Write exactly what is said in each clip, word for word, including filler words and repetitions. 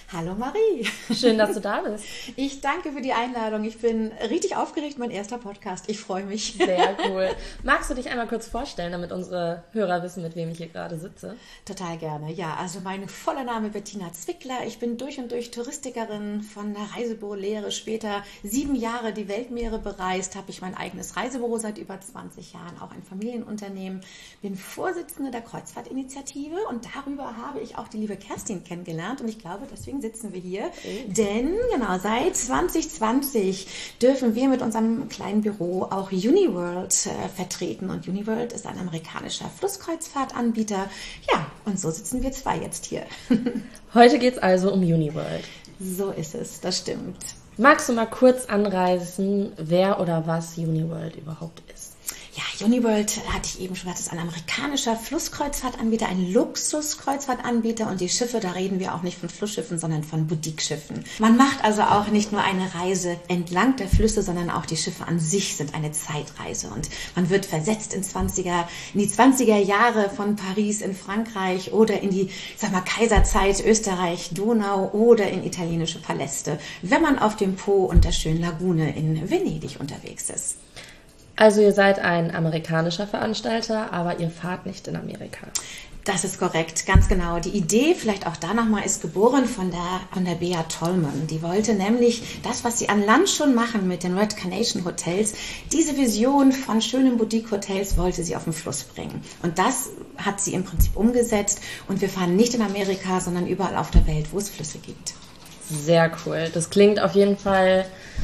Hallo Marie. Schön, dass du da bist. Ich danke für die Einladung. Ich bin richtig aufgeregt, mein erster Podcast. Ich freue mich. Sehr cool. Magst du dich einmal kurz vorstellen, damit unsere Hörer wissen, mit wem ich hier gerade sitze? Total gerne. Ja, also mein voller Name Bettina Zwickler. Ich bin durch und durch Touristikerin, von der Reisebürolehre, später sieben Jahre die Weltmeere bereist, habe ich mein eigenes Reisebüro seit über zwanzig Jahren, auch ein Familienunternehmen, bin Vorsitzende der Kreuzfahrtinitiative und darüber habe ich auch die liebe Kerstin kennengelernt und ich glaube, deswegen sitzen wir hier, oh. denn genau seit zwanzig zwanzig dürfen wir mit unserem kleinen Büro auch Uniworld äh, vertreten und Uniworld ist ein amerikanischer Flusskreuzfahrtanbieter. Ja, und so sitzen wir zwei jetzt hier. Heute geht es also um Uniworld. So ist es, das stimmt. Magst du mal kurz anreißen, wer oder was Uniworld überhaupt ist? Ja, Uniworld, hatte ich eben schon gesagt, ist ein amerikanischer Flusskreuzfahrtanbieter, ein Luxuskreuzfahrtanbieter und die Schiffe, da reden wir auch nicht von Flussschiffen, sondern von Boutique-Schiffen. Man macht also auch nicht nur eine Reise entlang der Flüsse, sondern auch die Schiffe an sich sind eine Zeitreise und man wird versetzt in, zwanziger, in die zwanziger Jahre von Paris in Frankreich oder in die, sag mal, Kaiserzeit Österreich, Donau oder in italienische Paläste, wenn man auf dem Po und der schönen Lagune in Venedig unterwegs ist. Also ihr seid ein amerikanischer Veranstalter, aber ihr fahrt nicht in Amerika. Das ist korrekt, ganz genau. Die Idee, vielleicht auch da nochmal, ist geboren von der, von der Bea Tolman. Die wollte nämlich das, was sie an Land schon machen mit den Red Carnation Hotels, diese Vision von schönen Boutique-Hotels wollte sie auf den Fluss bringen. Und das hat sie im Prinzip umgesetzt. Und wir fahren nicht in Amerika, sondern überall auf der Welt, wo es Flüsse gibt. Sehr cool. Das klingt auf jeden Fall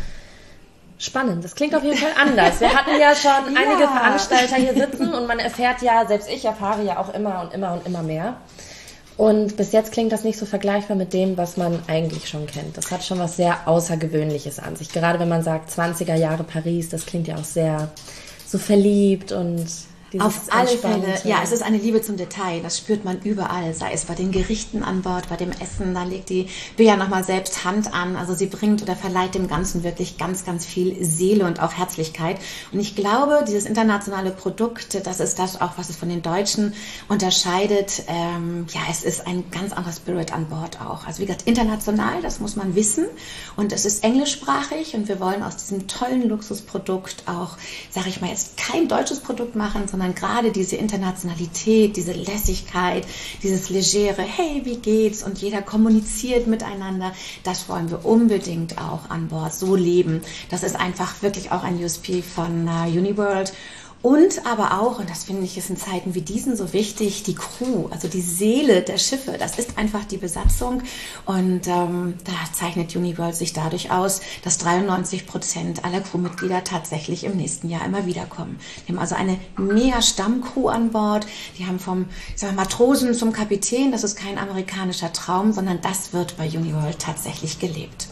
spannend. Das klingt auf jeden Fall anders. Wir hatten ja schon ja. einige Veranstalter hier sitzen und man erfährt ja, selbst ich erfahre ja auch immer und immer und immer mehr. Und bis jetzt klingt das nicht so vergleichbar mit dem, was man eigentlich schon kennt. Das hat schon was sehr Außergewöhnliches an sich. Gerade wenn man sagt zwanziger Jahre Paris, das klingt ja auch sehr so verliebt und auf alle Fälle, ja, es ist eine Liebe zum Detail, das spürt man überall, sei es bei den Gerichten an Bord, bei dem Essen, da legt die Bea nochmal selbst Hand an, also sie bringt oder verleiht dem Ganzen wirklich ganz, ganz viel Seele und auch Herzlichkeit und ich glaube, dieses internationale Produkt, das ist das auch, was es von den Deutschen unterscheidet, ähm, ja, es ist ein ganz anderer Spirit an Bord auch, also wie gesagt, international, das muss man wissen und es ist englischsprachig und wir wollen aus diesem tollen Luxusprodukt auch, sage ich mal, jetzt kein deutsches Produkt machen, sondern gerade diese Internationalität, diese Lässigkeit, dieses Legere, hey, wie geht's? Und jeder kommuniziert miteinander. Das wollen wir unbedingt auch an Bord so leben. Das ist einfach wirklich auch ein U S P von uh, Uniworld. Und aber auch, und das finde ich ist in Zeiten wie diesen so wichtig, die Crew, also die Seele der Schiffe, das ist einfach die Besatzung. Und ähm, da zeichnet Uniworld sich dadurch aus, dass dreiundneunzig Prozent aller Crewmitglieder tatsächlich im nächsten Jahr immer wiederkommen. Wir haben also eine mega Stammcrew an Bord. Die haben vom ich sag mal, Matrosen zum Kapitän, das ist kein amerikanischer Traum, sondern das wird bei Uniworld tatsächlich gelebt.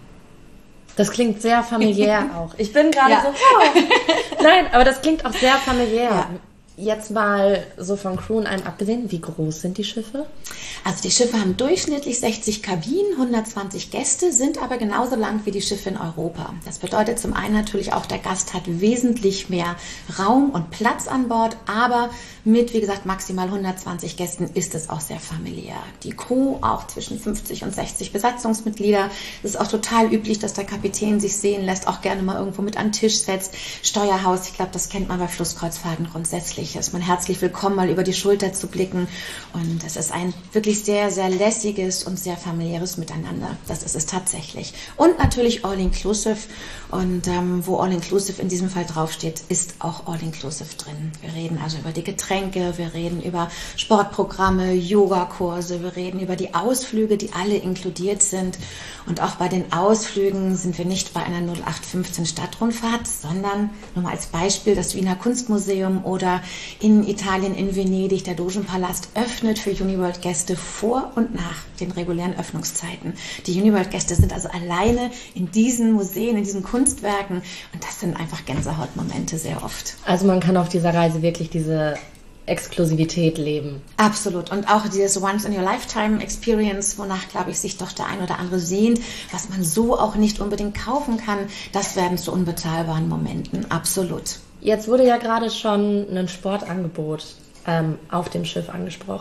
Das klingt sehr familiär auch. Ich bin gerade ja. so, oh. Nein, aber das klingt auch sehr familiär. Ja. Jetzt mal so von Crew und allem abgesehen, wie groß sind die Schiffe? Also die Schiffe haben durchschnittlich sechzig Kabinen, hundertzwanzig Gäste, sind aber genauso lang wie die Schiffe in Europa. Das bedeutet zum einen natürlich auch, der Gast hat wesentlich mehr Raum und Platz an Bord, aber mit, wie gesagt, maximal hundertzwanzig Gästen ist es auch sehr familiär. Die Crew auch zwischen fünfzig und sechzig Besatzungsmitglieder. Es ist auch total üblich, dass der Kapitän sich sehen lässt, auch gerne mal irgendwo mit an den Tisch setzt. Steuerhaus, ich glaube, das kennt man bei Flusskreuzfahrten grundsätzlich. Ist man herzlich willkommen, mal über die Schulter zu blicken. Und es ist ein wirklich sehr, sehr lässiges und sehr familiäres Miteinander. Das ist es tatsächlich. Und natürlich All-Inclusive. Und ähm, wo All-Inclusive in diesem Fall draufsteht, ist auch All-Inclusive drin. Wir reden also über die Getränke, wir reden über Sportprogramme, Yogakurse, wir reden über die Ausflüge, die alle inkludiert sind. Und auch bei den Ausflügen sind wir nicht bei einer null acht fünfzehn Stadtrundfahrt, sondern nur mal als Beispiel das Wiener Kunstmuseum oder in Italien, in Venedig, der Dogenpalast öffnet für Uniworld-Gäste vor und nach den regulären Öffnungszeiten. Die Uniworld-Gäste sind also alleine in diesen Museen, in diesen Kunstwerken und das sind einfach Gänsehautmomente sehr oft. Also man kann auf dieser Reise wirklich diese Exklusivität leben. Absolut. Und auch dieses Once-in-your-Lifetime-Experience, wonach, glaube ich, sich doch der ein oder andere sehnt, was man so auch nicht unbedingt kaufen kann, das werden zu unbezahlbaren Momenten. Absolut. Jetzt wurde ja gerade schon ein Sportangebot ähm, auf dem Schiff angesprochen.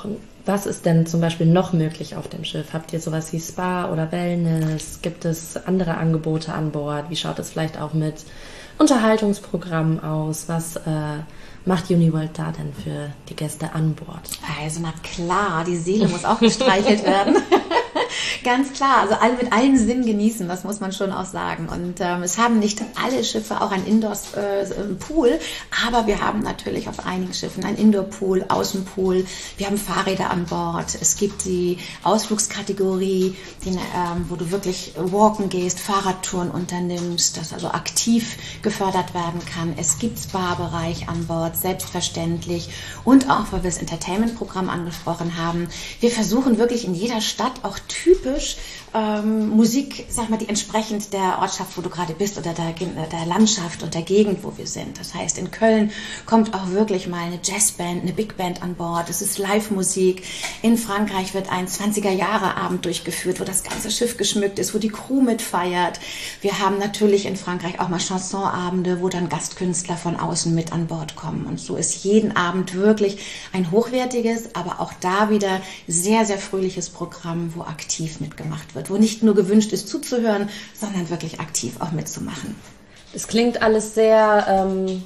Was ist denn zum Beispiel noch möglich auf dem Schiff? Habt ihr sowas wie Spa oder Wellness? Gibt es andere Angebote an Bord? Wie schaut es vielleicht auch mit Unterhaltungsprogrammen aus? Was äh, macht Uniworld da denn für die Gäste an Bord? Also na klar, die Seele muss auch gestreichelt werden. Ganz klar, also alle mit allen Sinnen genießen, das muss man schon auch sagen. Und ähm, es haben nicht alle Schiffe auch ein Indoor-Pool, äh, aber wir haben natürlich auf einigen Schiffen ein Indoor-Pool, Außenpool. Wir haben Fahrräder an Bord. Es gibt die Ausflugskategorie, die, ähm, wo du wirklich walken gehst, Fahrradtouren unternimmst, das also aktiv gefördert werden kann. Es gibt Spa-Bereich an Bord, selbstverständlich. Und auch, weil wir das Entertainment-Programm angesprochen haben, wir versuchen wirklich in jeder Stadt auch typisch ähm, Musik, sag mal, die entsprechend der Ortschaft, wo du gerade bist, oder der, der Landschaft und der Gegend, wo wir sind. Das heißt, in Köln kommt auch wirklich mal eine Jazzband, eine Big Band an Bord. Es ist Live-Musik. In Frankreich wird ein zwanziger-Jahre-Abend durchgeführt, wo das ganze Schiff geschmückt ist, wo die Crew mitfeiert. Wir haben natürlich in Frankreich auch mal Chansonabende, wo dann Gastkünstler von außen mit an Bord kommen. Und so ist jeden Abend wirklich ein hochwertiges, aber auch da wieder sehr, sehr fröhliches Programm, wo aktiv mitgemacht wird, wo nicht nur gewünscht ist zuzuhören, sondern wirklich aktiv auch mitzumachen. Es klingt alles sehr, ähm,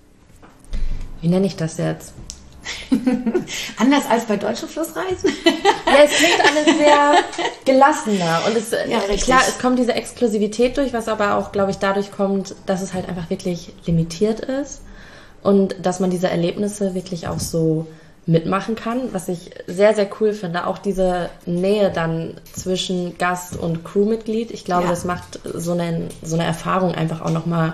wie nenne ich das jetzt? Anders als bei deutschen Flussreisen? Ja, es klingt alles sehr gelassener. Und es, ja, klar, es kommt diese Exklusivität durch, was aber auch, glaube ich, dadurch kommt, dass es halt einfach wirklich limitiert ist und dass man diese Erlebnisse wirklich auch so mitmachen kann, was ich sehr, sehr cool finde. Auch diese Nähe dann zwischen Gast und Crewmitglied. Ich glaube, ja. das macht so eine, so eine Erfahrung einfach auch nochmal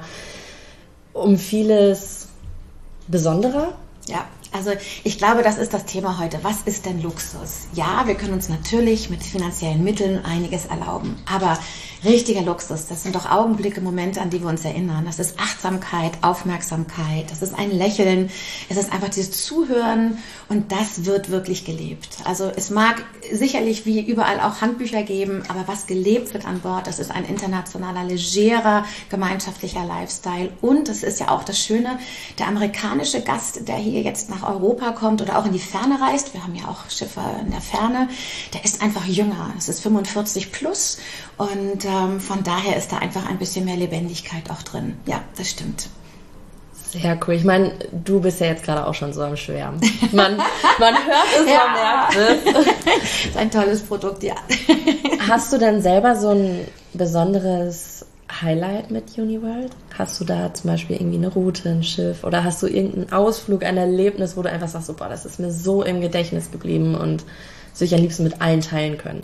um vieles besonderer. Ja, also ich glaube, das ist das Thema heute. Was ist denn Luxus? Ja, wir können uns natürlich mit finanziellen Mitteln einiges erlauben, aber richtiger Luxus, das sind doch Augenblicke, Momente, an die wir uns erinnern. Das ist Achtsamkeit, Aufmerksamkeit, das ist ein Lächeln, es ist einfach dieses Zuhören und das wird wirklich gelebt. Also es mag sicherlich wie überall auch Handbücher geben, aber was gelebt wird an Bord, das ist ein internationaler, legerer, gemeinschaftlicher Lifestyle und das ist ja auch das Schöne, der amerikanische Gast, der hier jetzt nach Europa kommt oder auch in die Ferne reist, wir haben ja auch Schiffe in der Ferne, der ist einfach jünger, das ist fünfundvierzig plus und ähm, von daher ist da einfach ein bisschen mehr Lebendigkeit auch drin. Ja, das stimmt. Sehr cool. Ich meine, du bist ja jetzt gerade auch schon so am Schwärmen. Man, man hört es, ja. Man merkt es. Das ist ein tolles Produkt, ja. Hast du denn selber so ein besonderes Highlight mit Uniworld? Hast du da zum Beispiel irgendwie eine Route, ein Schiff oder hast du irgendeinen Ausflug, ein Erlebnis, wo du einfach sagst, so, boah, das ist mir so im Gedächtnis geblieben und das würde ich am liebsten mit allen teilen können?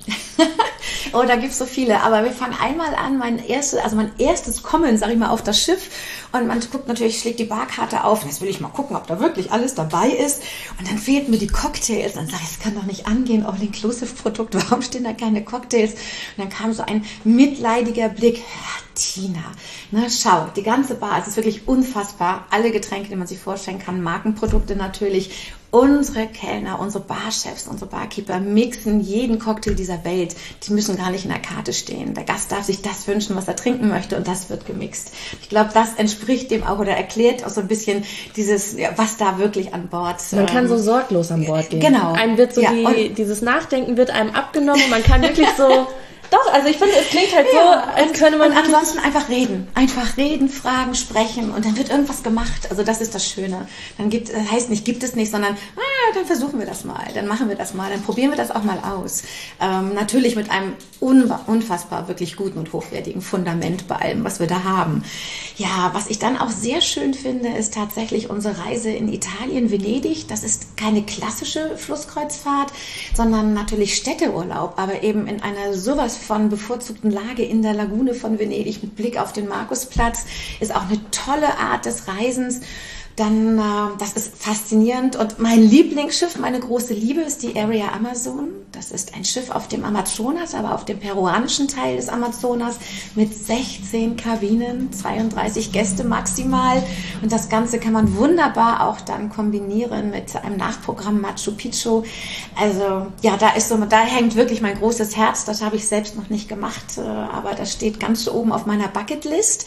Oh, da gibt's so viele. Aber wir fangen einmal an, mein erstes, also mein erstes Kommen, sag ich mal, auf das Schiff. Und man guckt natürlich, schlägt die Barkarte auf. Und jetzt will ich mal gucken, ob da wirklich alles dabei ist. Und dann fehlten mir die Cocktails. Und dann sage ich, das kann doch nicht angehen, All-Inclusive-Produkt. Warum stehen da keine Cocktails? Und dann kam so ein mitleidiger Blick. Ja, Tina, ne, schau, die ganze Bar, es ist wirklich unfassbar. Alle Getränke, die man sich vorstellen kann, Markenprodukte natürlich. Unsere Kellner, unsere Barchefs, unsere Barkeeper mixen jeden Cocktail dieser Welt. Die müssen gar nicht in der Karte stehen. Der Gast darf sich das wünschen, was er trinken möchte und das wird gemixt. Ich glaube, das entspricht dem auch oder erklärt auch so ein bisschen dieses, ja, was da wirklich an Bord. Man ähm, kann so sorglos an Bord gehen. Genau. Einem wird so ja, die, dieses Nachdenken wird einem abgenommen. Man kann wirklich so... Doch, also ich finde, es klingt halt ja, so, als könnte man... Und ansonsten einfach reden. Einfach reden, fragen, sprechen und dann wird irgendwas gemacht. Also das ist das Schöne. Dann gibt, heißt nicht, gibt es nicht, sondern ah, dann versuchen wir das mal, dann machen wir das mal, dann probieren wir das auch mal aus. Ähm, natürlich mit einem unfassbar wirklich guten und hochwertigen Fundament bei allem, was wir da haben. Ja, was ich dann auch sehr schön finde, ist tatsächlich unsere Reise in Italien, Venedig. Das ist keine klassische Flusskreuzfahrt, sondern natürlich Städteurlaub, aber eben in einer sowas von bevorzugten Lage in der Lagune von Venedig mit Blick auf den Markusplatz. Ist auch eine tolle Art des Reisens. Dann, äh, das ist faszinierend. Und mein Lieblingsschiff, meine große Liebe, ist die Area Amazon. Das ist ein Schiff auf dem Amazonas, aber auf dem peruanischen Teil des Amazonas mit sechzehn Kabinen, zweiunddreißig Gäste maximal. Und das Ganze kann man wunderbar auch dann kombinieren mit einem Nachprogramm Machu Picchu. Also, ja, da ist so, da hängt wirklich mein großes Herz. Das habe ich selbst noch nicht gemacht, äh, aber das steht ganz oben auf meiner Bucketlist.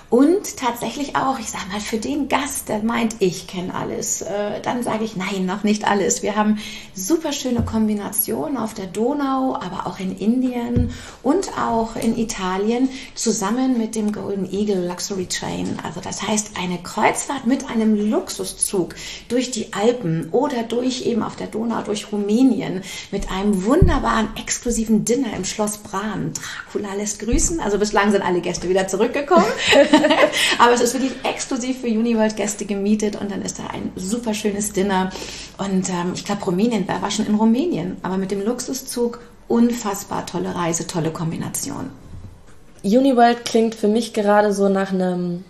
Und tatsächlich auch, ich sag mal, für den Gast, der meint, ich kenne alles, äh, dann sage ich, nein, noch nicht alles. Wir haben super schöne Kombinationen auf der Donau, aber auch in Indien und auch in Italien zusammen mit dem Golden Eagle Luxury Train. Also das heißt, eine Kreuzfahrt mit einem Luxuszug durch die Alpen oder durch eben auf der Donau, durch Rumänien mit einem wunderbaren, exklusiven Dinner im Schloss Bran. Dracula lässt grüßen. Also bislang sind alle Gäste wieder zurückgekommen. Aber es ist wirklich exklusiv für Uniworld-Gäste gemietet und dann ist da ein super schönes Dinner. Und ähm, ich glaube, Rumänien, wer war schon in Rumänien? Aber mit dem Luxuszug unfassbar tolle Reise, tolle Kombination. Uniworld klingt für mich gerade so nach einem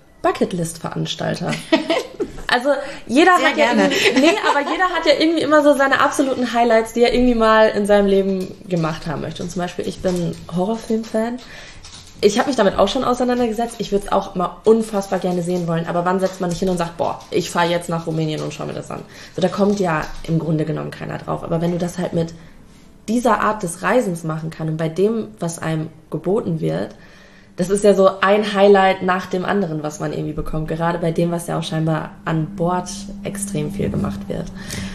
Bucketlist-Veranstalter. Also jeder Sehr hat gerne. ja irgendwie, nee, aber jeder hat ja irgendwie immer so seine absoluten Highlights, die er irgendwie mal in seinem Leben gemacht haben möchte. Und zum Beispiel, ich bin Horrorfilm-Fan. Ich habe mich damit auch schon auseinandergesetzt. Ich würde es auch mal unfassbar gerne sehen wollen. Aber wann setzt man nicht hin und sagt, boah, ich fahre jetzt nach Rumänien und schaue mir das an. So, da kommt ja im Grunde genommen keiner drauf. Aber wenn du das halt mit dieser Art des Reisens machen kannst und bei dem, was einem geboten wird, das ist ja so ein Highlight nach dem anderen, was man irgendwie bekommt. Gerade bei dem, was ja auch scheinbar an Bord extrem viel gemacht wird.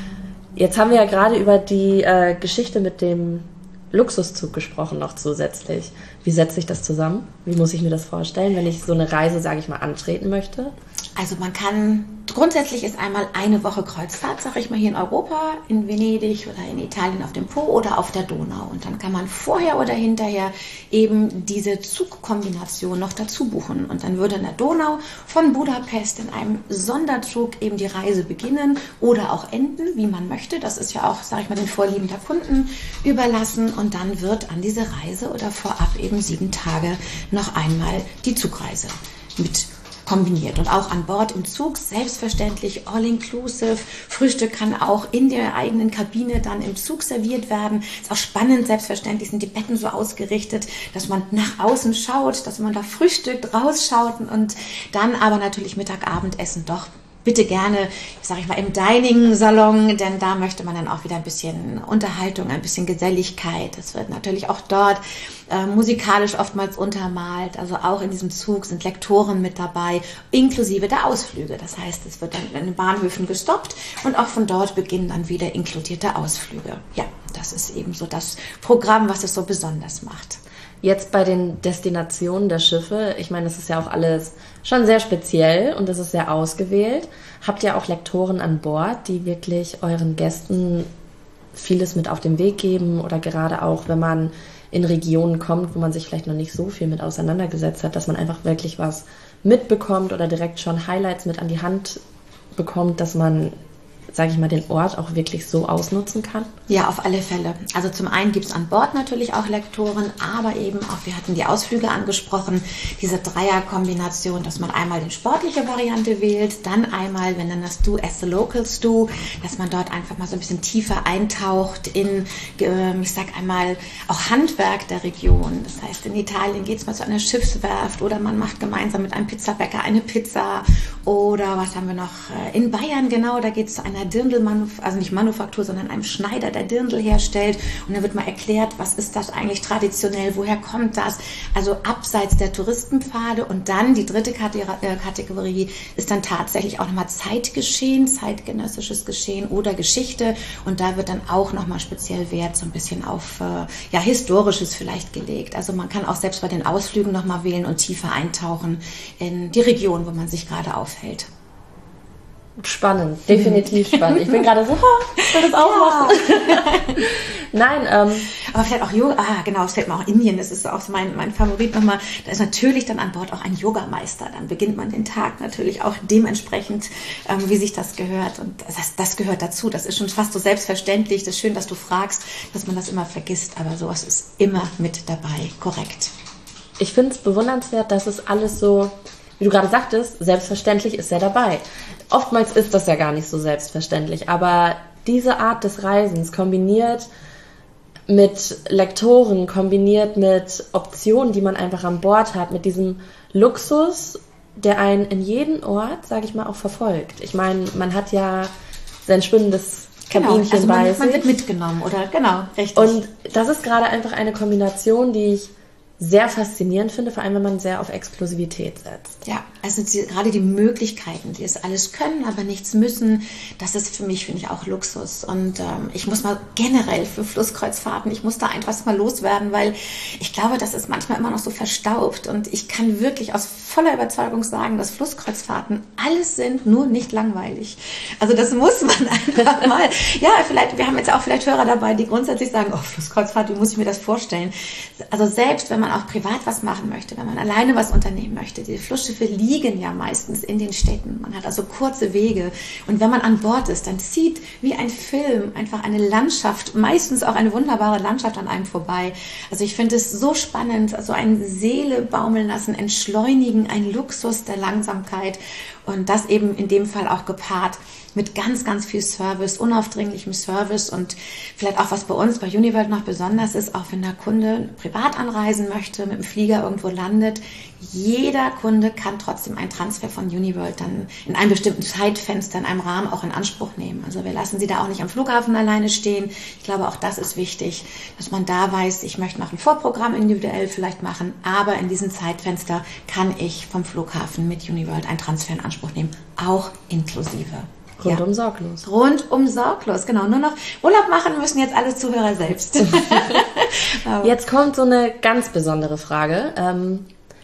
Jetzt haben wir ja gerade über die äh, Geschichte mit dem Luxuszug gesprochen noch zusätzlich. Wie setze ich das zusammen? Wie muss ich mir das vorstellen, wenn ich so eine Reise, sage ich mal, antreten möchte? Also man kann, grundsätzlich ist einmal eine Woche Kreuzfahrt, sage ich mal, hier in Europa, in Venedig oder in Italien auf dem Po oder auf der Donau. Und dann kann man vorher oder hinterher eben diese Zugkombination noch dazu buchen. Und dann würde in der Donau von Budapest in einem Sonderzug eben die Reise beginnen oder auch enden, wie man möchte. Das ist ja auch, sage ich mal, den Vorlieben der Kunden überlassen. Und dann wird an diese Reise oder vorab eben sieben Tage noch einmal die Zugreise mit kombiniert. Und auch an Bord im Zug, selbstverständlich all-inclusive. Frühstück kann auch in der eigenen Kabine dann im Zug serviert werden. Ist auch spannend, selbstverständlich sind die Betten so ausgerichtet, dass man nach außen schaut, dass man da frühstückt, rausschaut und dann aber natürlich Mittag, Abendessen doch bitte gerne, sage ich mal, im Dining-Salon, denn da möchte man dann auch wieder ein bisschen Unterhaltung, ein bisschen Geselligkeit. Es wird natürlich auch dort äh, musikalisch oftmals untermalt. Also auch in diesem Zug sind Lektoren mit dabei, inklusive der Ausflüge. Das heißt, es wird dann in den Bahnhöfen gestoppt und auch von dort beginnen dann wieder inkludierte Ausflüge. Ja, das ist eben so das Programm, was es so besonders macht. Jetzt bei den Destinationen der Schiffe, ich meine, das ist ja auch alles schon sehr speziell und das ist sehr ausgewählt. Habt ihr auch Lektoren an Bord, die wirklich euren Gästen vieles mit auf den Weg geben oder gerade auch, wenn man in Regionen kommt, wo man sich vielleicht noch nicht so viel mit auseinandergesetzt hat, dass man einfach wirklich was mitbekommt oder direkt schon Highlights mit an die Hand bekommt, dass man, sage ich mal, den Ort auch wirklich so ausnutzen kann? Ja, auf alle Fälle. Also zum einen gibt es an Bord natürlich auch Lektoren, aber eben auch, wir hatten die Ausflüge angesprochen, diese Dreierkombination, dass man einmal die sportliche Variante wählt, dann einmal, wenn dann das Do as the Locals do, dass man dort einfach mal so ein bisschen tiefer eintaucht in, ich sag einmal, auch Handwerk der Region. Das heißt, in Italien geht es mal zu einer Schiffswerft oder man macht gemeinsam mit einem Pizzabäcker eine Pizza oder was haben wir noch? In Bayern, genau, da geht es zu einer Dirndlmanufaktur, also nicht Manufaktur, sondern einem Schneider, der Dirndl herstellt. Und dann wird mal erklärt, was ist das eigentlich traditionell, woher kommt das? Also abseits der Touristenpfade. Und dann die dritte Kategorie ist dann tatsächlich auch nochmal Zeitgeschehen, zeitgenössisches Geschehen oder Geschichte. Und da wird dann auch nochmal speziell Wert so ein bisschen auf ja, Historisches vielleicht gelegt. Also man kann auch selbst bei den Ausflügen nochmal wählen und tiefer eintauchen in die Region, wo man sich gerade aufhält. Spannend, definitiv spannend. Ich bin gerade so, ich will das auch ja. machen. Nein, ähm. Aber vielleicht auch Yoga, ah, genau, es fällt mir auch Indien, das ist auch so mein, mein Favorit nochmal. Da ist natürlich dann an Bord auch ein Yogameister. Dann beginnt man den Tag natürlich auch dementsprechend, ähm, wie sich das gehört. Und das, das gehört dazu. Das ist schon fast so selbstverständlich. Das ist schön, dass du fragst, dass man das immer vergisst. Aber sowas ist immer mit dabei, korrekt. Ich finde es bewundernswert, dass es alles so, wie du gerade sagtest, selbstverständlich ist er dabei. Oftmals ist das ja gar nicht so selbstverständlich, aber diese Art des Reisens kombiniert mit Lektoren, kombiniert mit Optionen, die man einfach an Bord hat, mit diesem Luxus, der einen in jeden Ort, sage ich mal, auch verfolgt. Ich meine, man hat ja sein schwimmendes Kabinchen genau, also man, bei sich. Man wird mitgenommen, oder? Genau, richtig. Und das ist gerade einfach eine Kombination, die ich sehr faszinierend finde, vor allem wenn man sehr auf Exklusivität setzt. Ja, also die, gerade die Möglichkeiten, die es alles können, aber nichts müssen, das ist für mich, finde ich, auch Luxus. Und ähm, ich muss mal generell für Flusskreuzfahrten, ich muss da einfach mal loswerden, weil ich glaube, das ist manchmal immer noch so verstaubt. Und ich kann wirklich aus voller Überzeugung sagen, dass Flusskreuzfahrten alles sind, nur nicht langweilig. Also das muss man einfach mal, ja, vielleicht, wir haben jetzt auch vielleicht Hörer dabei, die grundsätzlich sagen, oh, Flusskreuzfahrt, wie muss ich mir das vorstellen? Also selbst wenn man auch privat was machen möchte, wenn man alleine was unternehmen möchte. Die Flussschiffe liegen ja meistens in den Städten. Man hat also kurze Wege. Und wenn man an Bord ist, dann zieht wie ein Film einfach eine Landschaft, meistens auch eine wunderbare Landschaft an einem vorbei. Also ich finde es so spannend, also ein Seele baumeln lassen, entschleunigen, ein Luxus der Langsamkeit. Und das eben in dem Fall auch gepaart mit ganz, ganz viel Service, unaufdringlichem Service und vielleicht auch, was bei uns bei Uniworld noch besonders ist, auch wenn der Kunde privat anreisen möchte, mit dem Flieger irgendwo landet, jeder Kunde kann trotzdem einen Transfer von Uniworld dann in einem bestimmten Zeitfenster, in einem Rahmen auch in Anspruch nehmen. Also wir lassen sie da auch nicht am Flughafen alleine stehen. Ich glaube, auch das ist wichtig, dass man da weiß, ich möchte noch ein Vorprogramm individuell vielleicht machen, aber in diesem Zeitfenster kann ich vom Flughafen mit Uniworld einen Transfer in Anspruch nehmen, auch inklusive. Rundum ja. sorglos. Rundum sorglos, genau. Nur noch Urlaub machen müssen jetzt alle Zuhörer selbst. Jetzt kommt so eine ganz besondere Frage. Ähm,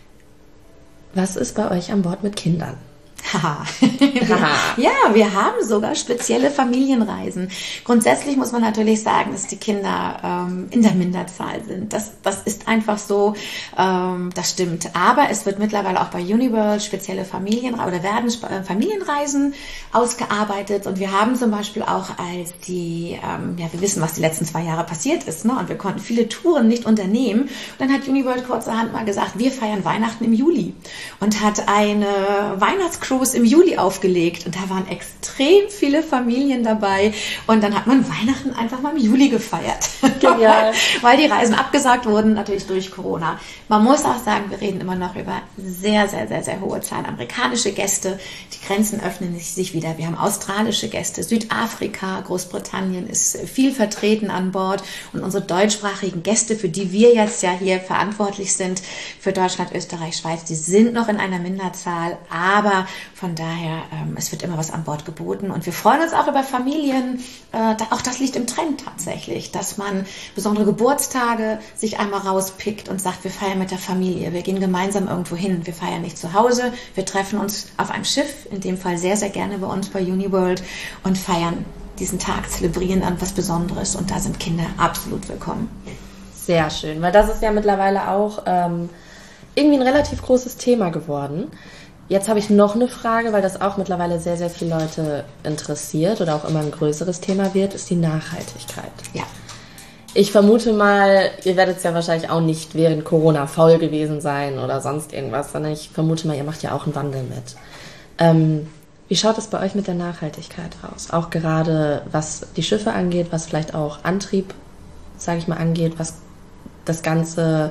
was ist bei euch an Bord mit Kindern? Haha. Ja, wir haben sogar spezielle Familienreisen. Grundsätzlich muss man natürlich sagen, dass die Kinder ähm, in der Minderzahl sind. Das, das ist einfach so, ähm, das stimmt. Aber es wird mittlerweile auch bei Uniworld spezielle Familienreisen oder werden äh, Familienreisen ausgearbeitet. Und wir haben zum Beispiel auch als die, ähm, ja, wir wissen, was die letzten zwei Jahre passiert ist, ne? Und wir konnten viele Touren nicht unternehmen. Und dann hat Uniworld kurzerhand mal gesagt, wir feiern Weihnachten im Juli und hat eine Weihnachtscruise im Juli aufgelegt und da waren extrem viele Familien dabei und dann hat man Weihnachten einfach mal im Juli gefeiert. Genial. Weil die Reisen abgesagt wurden, natürlich durch Corona. Man muss auch sagen, wir reden immer noch über sehr, sehr, sehr, sehr hohe Zahlen amerikanische Gäste. Die Grenzen öffnen sich wieder. Wir haben australische Gäste, Südafrika, Großbritannien ist viel vertreten an Bord und unsere deutschsprachigen Gäste, für die wir jetzt ja hier verantwortlich sind, für Deutschland, Österreich, Schweiz, die sind noch in einer Minderzahl, aber von daher, ähm, es wird immer was an Bord geboten und wir freuen uns auch über Familien. Äh, da, auch das liegt im Trend tatsächlich, dass man besondere Geburtstage sich einmal rauspickt und sagt, wir feiern mit der Familie, wir gehen gemeinsam irgendwo hin. Wir feiern nicht zu Hause, wir treffen uns auf einem Schiff, in dem Fall sehr, sehr gerne bei uns bei Uniworld und feiern diesen Tag, zelebrieren etwas Besonderes und da sind Kinder absolut willkommen. Sehr schön, weil das ist ja mittlerweile auch ähm, irgendwie ein relativ großes Thema geworden. Jetzt habe ich noch eine Frage, weil das auch mittlerweile sehr, sehr viele Leute interessiert oder auch immer ein größeres Thema wird, ist die Nachhaltigkeit. Ja. Ich vermute mal, ihr werdet es ja wahrscheinlich auch nicht während Corona faul gewesen sein oder sonst irgendwas, sondern ich vermute mal, ihr macht ja auch einen Wandel mit. Ähm, wie schaut es bei euch mit der Nachhaltigkeit aus? Auch gerade was die Schiffe angeht, was vielleicht auch Antrieb, sage ich mal, angeht, was das Ganze,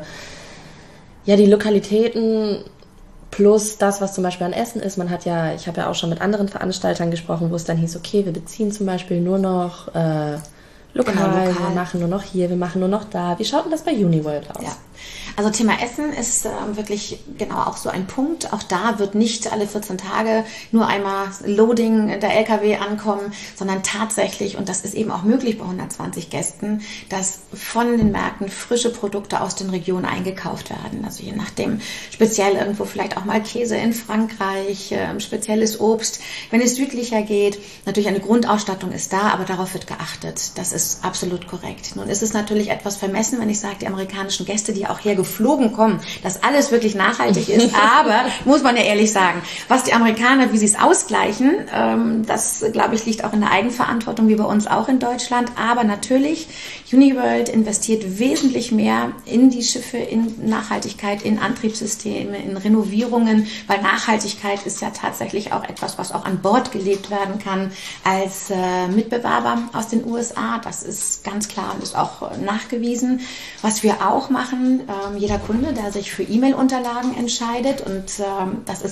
ja, die Lokalitäten plus das, was zum Beispiel an Essen ist. Man hat ja, ich habe ja auch schon mit anderen Veranstaltern gesprochen, wo es dann hieß, okay, wir beziehen zum Beispiel nur noch äh, lokal, genau, lokal, wir machen nur noch hier, wir machen nur noch da. Wie schaut denn das bei Uniworld aus? Ja. Also Thema Essen ist äh, wirklich genau auch so ein Punkt. Auch da wird nicht alle vierzehn Tage nur einmal Loading der L K W ankommen, sondern tatsächlich, und das ist eben auch möglich bei hundertzwanzig Gästen, dass von den Märkten frische Produkte aus den Regionen eingekauft werden. Also je nachdem, speziell irgendwo vielleicht auch mal Käse in Frankreich, äh, spezielles Obst. Wenn es südlicher geht, natürlich eine Grundausstattung ist da, aber darauf wird geachtet. Das ist absolut korrekt. Nun ist es natürlich etwas vermessen, wenn ich sage, die amerikanischen Gäste, die auch hier geflogen kommen, dass alles wirklich nachhaltig ist. Aber, muss man ja ehrlich sagen, was die Amerikaner, wie sie es ausgleichen, ähm, das, glaube ich, liegt auch in der Eigenverantwortung, wie bei uns auch in Deutschland. Aber natürlich, Uniworld investiert wesentlich mehr in die Schiffe, in Nachhaltigkeit, in Antriebssysteme, in Renovierungen, weil Nachhaltigkeit ist ja tatsächlich auch etwas, was auch an Bord gelebt werden kann als äh, Mitbewerber aus den U S A. Das ist ganz klar und ist auch äh, nachgewiesen. Was wir auch machen, ähm, jeder Kunde, der sich für E-Mail-Unterlagen entscheidet, und ähm, das ist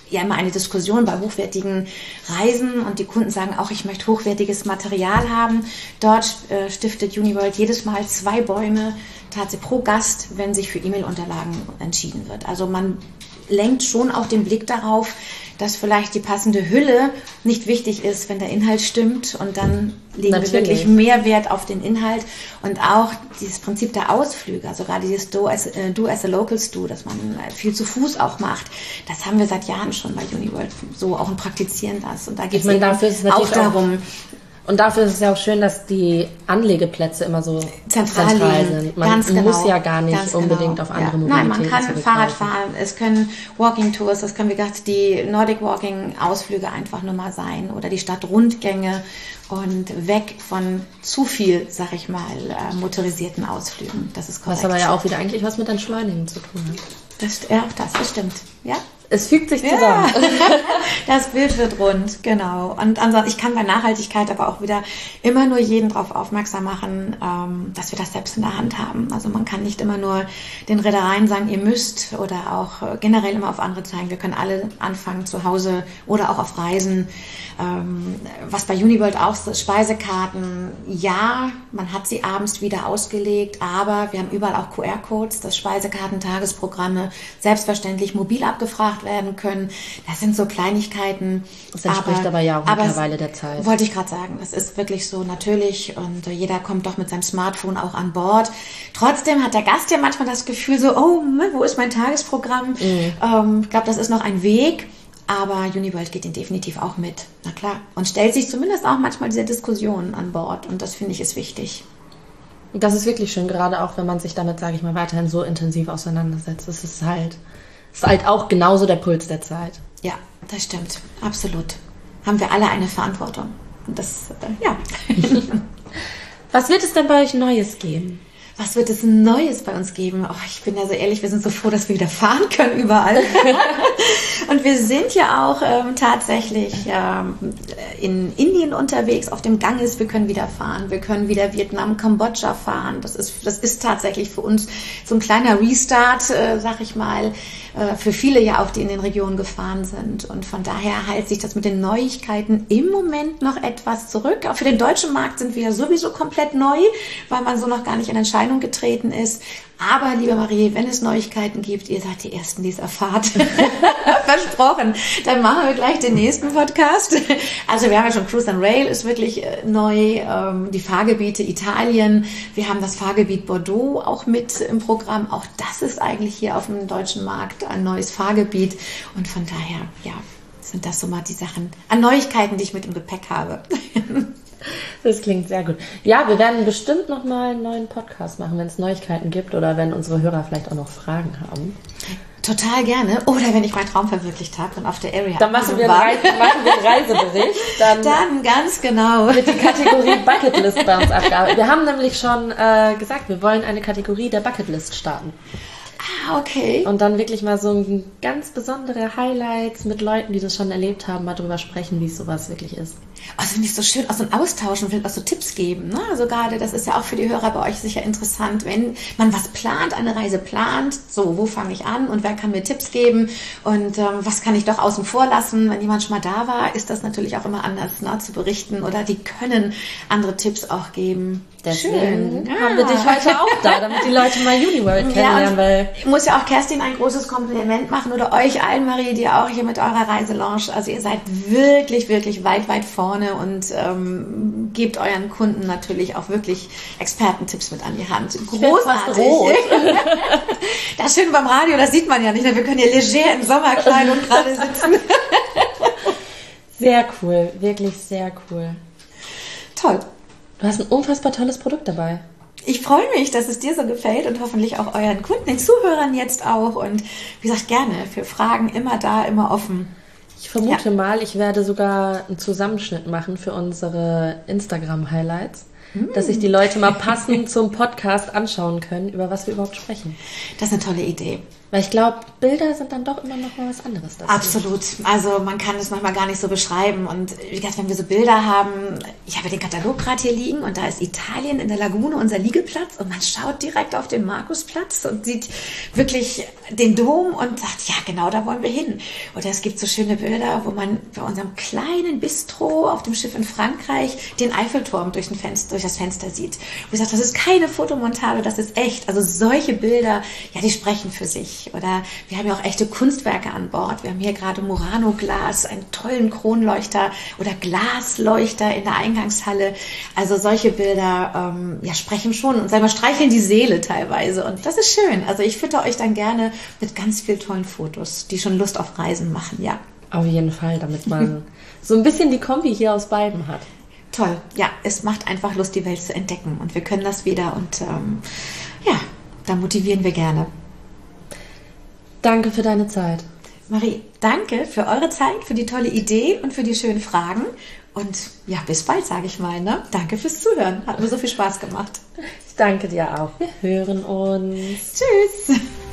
ja immer eine Diskussion bei hochwertigen Reisen und die Kunden sagen auch, ich möchte hochwertiges Material haben. Dort äh, stiftet Uniworld jedes Mal zwei Bäume tatsächlich pro Gast, wenn sich für E-Mail-Unterlagen entschieden wird. Also man lenkt schon auch den Blick darauf, dass vielleicht die passende Hülle nicht wichtig ist, wenn der Inhalt stimmt, und dann legen Natürlich. wir wirklich mehr Wert auf den Inhalt und auch dieses Prinzip der Ausflüge, also gerade dieses Do as, äh, Do as a Locals Do, dass man viel zu Fuß auch macht, das haben wir seit Jahren schon bei Uniworld so auch und praktizieren das, und da geht es auch darum. Und dafür ist es ja auch schön, dass die Anlegeplätze immer so zentral, zentral sind. Man Ganz muss genau. ja gar nicht Ganz unbedingt genau. auf andere ja. Mobilitäten Nein, man kann Fahrrad fahren, es können Walking-Tours, das können wie gesagt die Nordic Walking-Ausflüge einfach nur mal sein oder die Stadtrundgänge und weg von zu viel, sag ich mal, motorisierten Ausflügen. Das ist korrekt. Was aber ja auch wieder eigentlich was mit Entschleunigen zu tun hat. Das, ja, das, das stimmt, ja. Es fügt sich zusammen. Ja. Das Bild wird rund, genau. Und ansonsten, ich kann bei Nachhaltigkeit aber auch wieder immer nur jeden darauf aufmerksam machen, ähm, dass wir das selbst in der Hand haben. Also man kann nicht immer nur den Reedereien sagen, ihr müsst, oder auch generell immer auf andere zeigen. Wir können alle anfangen zu Hause oder auch auf Reisen. Ähm, was bei Uniworld auch so ist, Speisekarten, ja, man hat sie abends wieder ausgelegt, aber wir haben überall auch Q R-Codes, dass Speisekarten, Tagesprogramme selbstverständlich mobil abgefragt werden können. Das sind so Kleinigkeiten. Das entspricht aber, aber ja auch mittlerweile der Zeit. Wollte ich gerade sagen, das ist wirklich so natürlich, und jeder kommt doch mit seinem Smartphone auch an Bord. Trotzdem hat der Gast ja manchmal das Gefühl so, oh, wo ist mein Tagesprogramm? Mhm. Ähm, ich glaube, das ist noch ein Weg. Aber Uniworld geht den definitiv auch mit, na klar. Und stellt sich zumindest auch manchmal diese Diskussionen an Bord. Und das finde ich ist wichtig. Das ist wirklich schön, gerade auch wenn man sich damit, sage ich mal, weiterhin so intensiv auseinandersetzt. Es ist halt, es ist halt auch genauso der Puls der Zeit. Ja, das stimmt. Absolut. Haben wir alle eine Verantwortung. Und das, äh, ja. Was wird es denn bei euch Neues geben? Was wird es Neues bei uns geben? Oh, ich bin ja so ehrlich, wir sind so froh, dass wir wieder fahren können überall. Und wir sind ja auch ähm, tatsächlich ähm, in Indien unterwegs, auf dem Ganges. Wir können wieder fahren. Wir können wieder Vietnam, Kambodscha fahren. Das ist, das ist tatsächlich für uns so ein kleiner Restart, äh, sag ich mal, äh, für viele ja auch, die in den Regionen gefahren sind. Und von daher hält sich das mit den Neuigkeiten im Moment noch etwas zurück. Auch für den deutschen Markt sind wir ja sowieso komplett neu, weil man so noch gar nicht in Entscheidung getreten ist. Aber, liebe Marie, wenn es Neuigkeiten gibt, ihr seid die Ersten, die es erfahrt. Versprochen. Dann machen wir gleich den nächsten Podcast. Also wir haben ja schon Cruise and Rail, ist wirklich neu. Die Fahrgebiete Italien. Wir haben das Fahrgebiet Bordeaux auch mit im Programm. Auch das ist eigentlich hier auf dem deutschen Markt ein neues Fahrgebiet. Und von daher, ja, sind das so mal die Sachen an Neuigkeiten, die ich mit im Gepäck habe. Das klingt sehr gut. Ja, wir werden bestimmt noch mal einen neuen Podcast machen, wenn es Neuigkeiten gibt oder wenn unsere Hörer vielleicht auch noch Fragen haben. Total gerne. Oder wenn ich meinen Traum verwirklicht habe und auf der Area. Dann machen wir, Reise, machen wir einen Reisebericht. Dann, dann ganz genau. Wird die Kategorie Bucketlist bei uns abgearbeitet. Wir haben nämlich schon äh, gesagt, wir wollen eine Kategorie der Bucketlist starten. Ah, okay. Und dann wirklich mal so ein ganz besondere Highlights mit Leuten, die das schon erlebt haben, mal drüber sprechen, wie sowas wirklich ist. Also finde ich so schön, auch so ein Austausch und vielleicht auch so Tipps geben. Ne? Also gerade, das ist ja auch für die Hörer bei euch sicher interessant, wenn man was plant, eine Reise plant, so, wo fange ich an und wer kann mir Tipps geben und ähm, was kann ich doch außen vor lassen, wenn jemand schon mal da war, ist das natürlich auch immer anders, ne, zu berichten, oder die können andere Tipps auch geben. Deswegen Schön. haben wir dich heute auch da, damit die Leute mal Uniworld kennenlernen. Ja, weil ich muss ja auch Kerstin ein großes Kompliment machen oder euch allen, Marie, die auch hier mit eurer Reiselounge, also ihr seid wirklich, wirklich weit, weit vorne und ähm, gebt euren Kunden natürlich auch wirklich Expertentipps mit an die Hand. Großartig. Das ist schön beim Radio, das sieht man ja nicht. Wir können hier leger in Sommerkleidung gerade sitzen. Sehr cool, wirklich sehr cool. Toll. Du hast ein unfassbar tolles Produkt dabei. Ich freue mich, dass es dir so gefällt und hoffentlich auch euren Kunden, den Zuhörern jetzt auch. Und wie gesagt, gerne für Fragen immer da, immer offen. Ich vermute ja. mal, ich werde sogar einen Zusammenschnitt machen für unsere Instagram-Highlights. hm. dass sich die Leute mal passend zum Podcast anschauen können, über was wir überhaupt sprechen. Das ist eine tolle Idee. Weil ich glaube, Bilder sind dann doch immer noch mal was anderes dazu. Absolut. Also man kann das manchmal gar nicht so beschreiben. Und wie gesagt, wenn wir so Bilder haben, ich habe den Katalog gerade hier liegen und da ist Italien in der Lagune unser Liegeplatz und man schaut direkt auf den Markusplatz und sieht wirklich den Dom und sagt, ja genau, da wollen wir hin. Oder es gibt so schöne Bilder, wo man bei unserem kleinen Bistro auf dem Schiff in Frankreich den Eiffelturm durch, ein Fenster, durch das Fenster sieht. Und ich sage, das ist keine Fotomontage, das ist echt. Also solche Bilder, ja, die sprechen für sich. Oder wir haben ja auch echte Kunstwerke an Bord. Wir haben hier gerade Murano-Glas, einen tollen Kronleuchter oder Glasleuchter in der Eingangshalle. Also solche Bilder ähm, ja, sprechen schon und sagen wir, streicheln die Seele teilweise. Und das ist schön. Also ich fütter euch dann gerne mit ganz vielen tollen Fotos, die schon Lust auf Reisen machen, ja. Auf jeden Fall, damit man so ein bisschen die Kombi hier aus beiden hat. Toll. Ja, es macht einfach Lust, die Welt zu entdecken. Und wir können das wieder. Und ähm, ja, da motivieren wir gerne. Danke für deine Zeit. Marie, danke für eure Zeit, für die tolle Idee und für die schönen Fragen. Und ja, bis bald, sage ich mal. Ne? Danke fürs Zuhören. Hat mir so viel Spaß gemacht. Ich danke dir auch. Wir hören uns. Tschüss.